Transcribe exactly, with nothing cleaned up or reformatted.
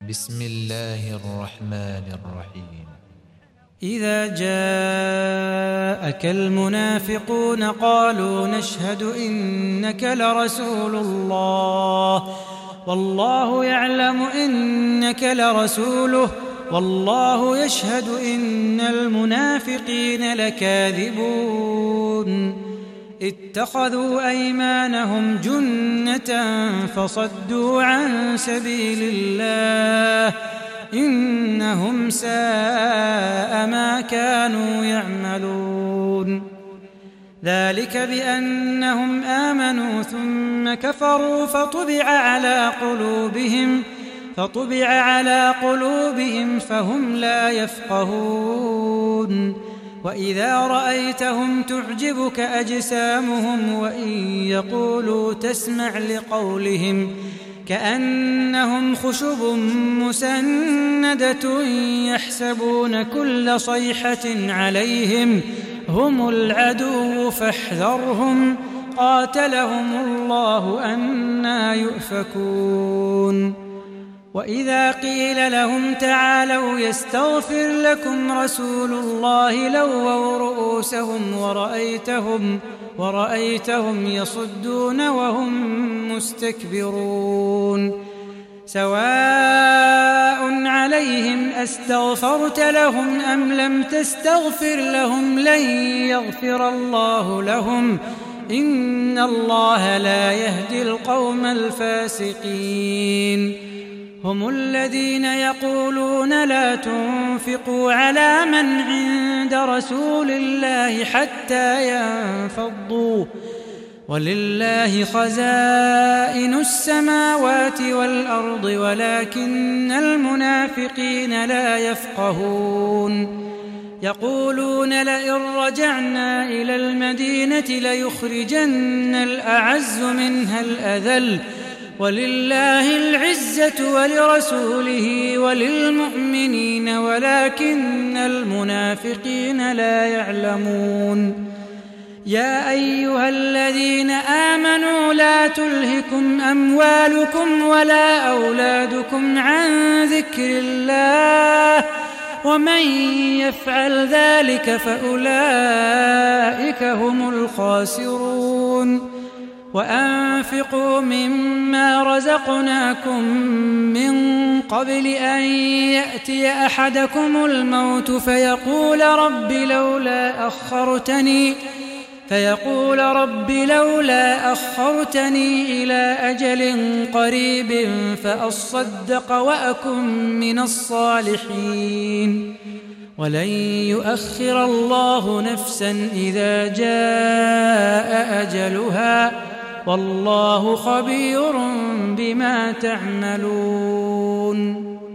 بسم الله الرحمن الرحيم. إذا جاءك المنافقون قالوا نشهد إنك لرسول الله والله يعلم إنك لرسوله والله يشهد إن المنافقين لكاذبون اتخذوا أيمانهم جنة فصدوا عن سبيل الله إنهم ساء ما كانوا يعملون ذلك بأنهم آمنوا ثم كفروا فطبع على قلوبهم فطبع على قلوبهم فهم لا يفقهون وإذا رأيتهم تعجبك أجسامهم وإن يقولوا تسمع لقولهم كأنهم خشب مسندة يحسبون كل صيحة عليهم هم العدو فاحذرهم قاتلهم الله أنى يؤفكون وإذا قيل لهم تعالوا يستغفر لكم رسول الله لووا رؤوسهم ورأيتهم, ورأيتهم يصدون وهم مستكبرون سواء عليهم أستغفرت لهم أم لم تستغفر لهم لن يغفر الله لهم إن الله لا يهدي القوم الفاسقين هم الذين يقولون لا تنفقوا على من عند رسول الله حتى ينفضوا ولله خزائن السماوات والأرض ولكن المنافقين لا يفقهون يقولون لئن رجعنا إلى المدينة ليخرجن الأعز منها الأذل ولله العزة ولرسوله وللمؤمنين ولكن المنافقين لا يعلمون يا أيها الذين آمنوا لا تلهكم أموالكم ولا أولادكم عن ذكر الله ومن يفعل ذلك فأولئك هم الخاسرون وأنفقوا مما رزقناكم من قبل أن يأتي أحدكم الموت فيقول رب لولا أخرتني فيقول رب لولا أخرتني إلى أجل قريب فأصدق وأكن من الصالحين ولن يؤخر الله نفسا إذا جاء أجلها والله خبير بما تعملون.